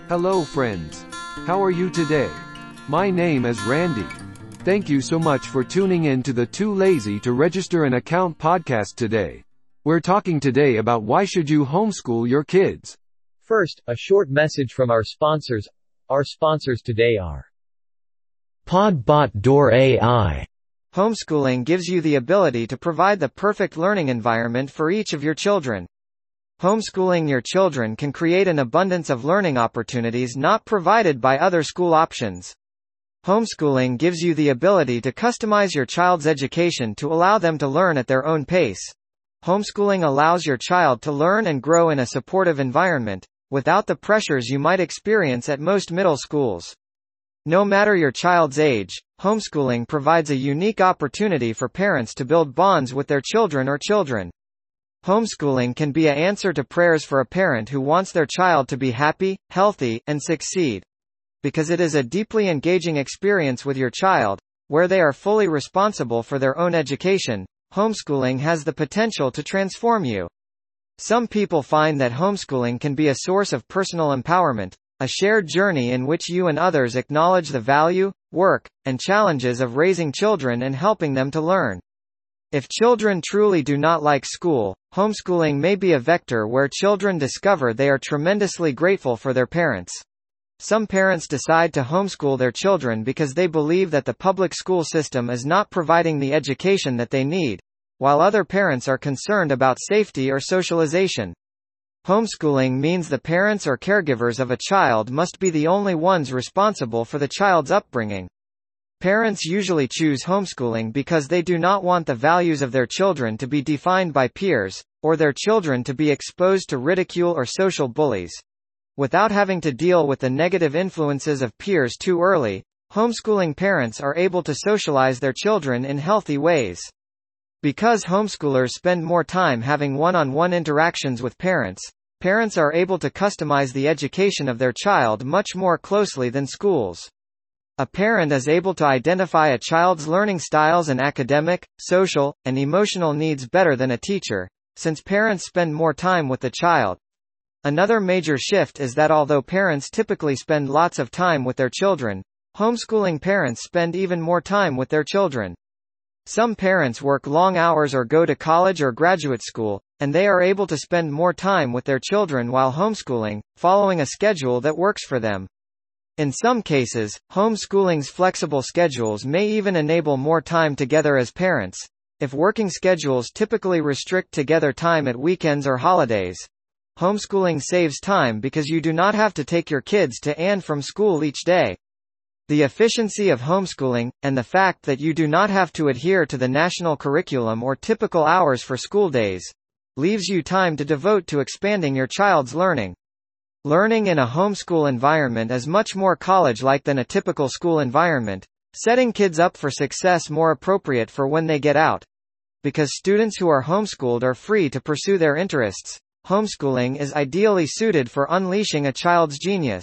Hello friends. How are you today? My name is Randy. Thank you so much for tuning in to the Too Lazy to Register an Account podcast today. We're talking today about why should you homeschool your kids. First, a short message from our sponsors. Our sponsors today are Podbot Door AI. Homeschooling gives you the ability to provide the perfect learning environment for each of your children. Homeschooling your children can create an abundance of learning opportunities not provided by other school options. Homeschooling gives you the ability to customize your child's education to allow them to learn at their own pace. Homeschooling allows your child to learn and grow in a supportive environment, without the pressures you might experience at most middle schools. No matter your child's age, homeschooling provides a unique opportunity for parents to build bonds with their children or children. Homeschooling can be an answer to prayers for a parent who wants their child to be happy, healthy, and succeed. Because it is a deeply engaging experience with your child, where they are fully responsible for their own education, homeschooling has the potential to transform you. Some people find that homeschooling can be a source of personal empowerment, a shared journey in which you and others acknowledge the value, work, and challenges of raising children and helping them to learn. If children truly do not like school, homeschooling may be a vector where children discover they are tremendously grateful for their parents. Some parents decide to homeschool their children because they believe that the public school system is not providing the education that they need, while other parents are concerned about safety or socialization. Homeschooling means the parents or caregivers of a child must be the only ones responsible for the child's upbringing. Parents usually choose homeschooling because they do not want the values of their children to be defined by peers, or their children to be exposed to ridicule or social bullies. Without having to deal with the negative influences of peers too early, homeschooling parents are able to socialize their children in healthy ways. Because homeschoolers spend more time having one-on-one interactions with parents, parents are able to customize the education of their child much more closely than schools. A parent is able to identify a child's learning styles and academic, social, and emotional needs better than a teacher, since parents spend more time with the child. Another major shift is that although parents typically spend lots of time with their children, homeschooling parents spend even more time with their children. Some parents work long hours or go to college or graduate school, and they are able to spend more time with their children while homeschooling, following a schedule that works for them. In some cases, homeschooling's flexible schedules may even enable more time together as parents. If working schedules typically restrict together time at weekends or holidays, homeschooling saves time because you do not have to take your kids to and from school each day. The efficiency of homeschooling, and the fact that you do not have to adhere to the national curriculum or typical hours for school days, leaves you time to devote to expanding your child's learning. Learning in a homeschool environment is much more college-like than a typical school environment, setting kids up for success more appropriate for when they get out. Because students who are homeschooled are free to pursue their interests, homeschooling is ideally suited for unleashing a child's genius.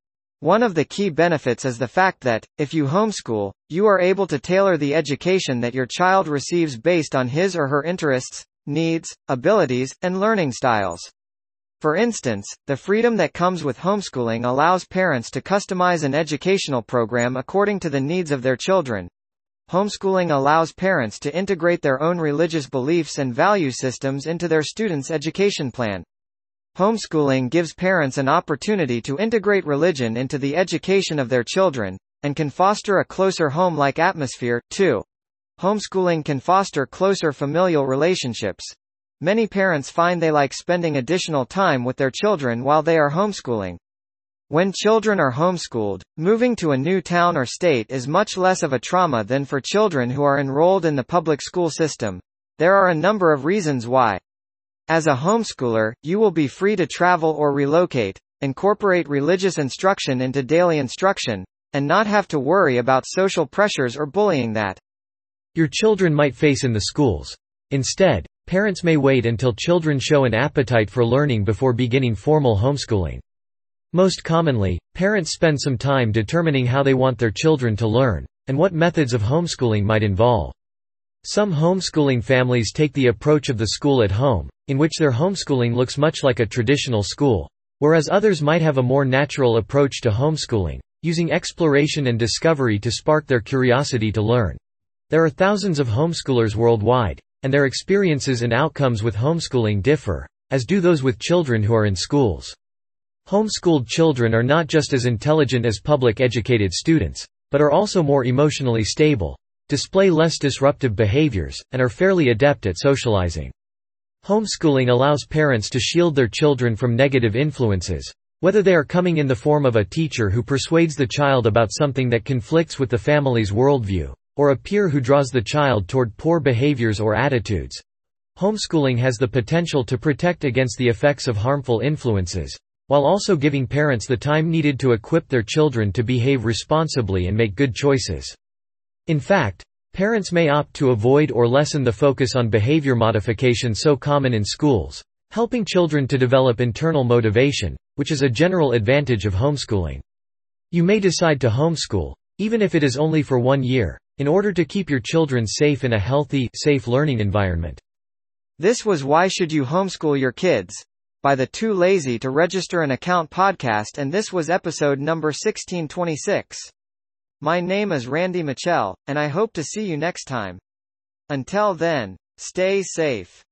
One of the key benefits is the fact that, if you homeschool, you are able to tailor the education that your child receives based on his or her interests, needs, abilities, and learning styles. For instance, the freedom that comes with homeschooling allows parents to customize an educational program according to the needs of their children. Homeschooling allows parents to integrate their own religious beliefs and value systems into their students' education plan. Homeschooling gives parents an opportunity to integrate religion into the education of their children, and can foster a closer home-like atmosphere, too. Homeschooling can foster closer familial relationships. Many parents find they like spending additional time with their children while they are homeschooling. When children are homeschooled, moving to a new town or state is much less of a trauma than for children who are enrolled in the public school system. There are a number of reasons why. As a homeschooler, you will be free to travel or relocate, incorporate religious instruction into daily instruction, and not have to worry about social pressures or bullying that your children might face in the schools. Instead, parents may wait until children show an appetite for learning before beginning formal homeschooling. Most commonly, parents spend some time determining how they want their children to learn, and what methods of homeschooling might involve. Some homeschooling families take the approach of the school at home, in which their homeschooling looks much like a traditional school. whereas others might have a more natural approach to homeschooling, using exploration and discovery to spark their curiosity to learn. There are thousands of homeschoolers worldwide, and their experiences and outcomes with homeschooling differ, as do those with children who are in schools. Homeschooled children are not just as intelligent as public-educated students, but are also more emotionally stable, display less disruptive behaviors, and are fairly adept at socializing. Homeschooling allows parents to shield their children from negative influences, whether they are coming in the form of a teacher who persuades the child about something that conflicts with the family's worldview, or a peer who draws the child toward poor behaviors or attitudes. Homeschooling has the potential to protect against the effects of harmful influences, while also giving parents the time needed to equip their children to behave responsibly and make good choices. In fact, parents may opt to avoid or lessen the focus on behavior modification so common in schools, helping children to develop internal motivation, which is a general advantage of homeschooling. You may decide to homeschool, even if it is only for 1 year, in order to keep your children safe in a healthy, safe learning environment. This was Why Should You Homeschool Your Kids? By the Too Lazy to Register an Account podcast, and this was episode number 1626. My name is Randy Mitchell, and I hope to see you next time. Until then, stay safe.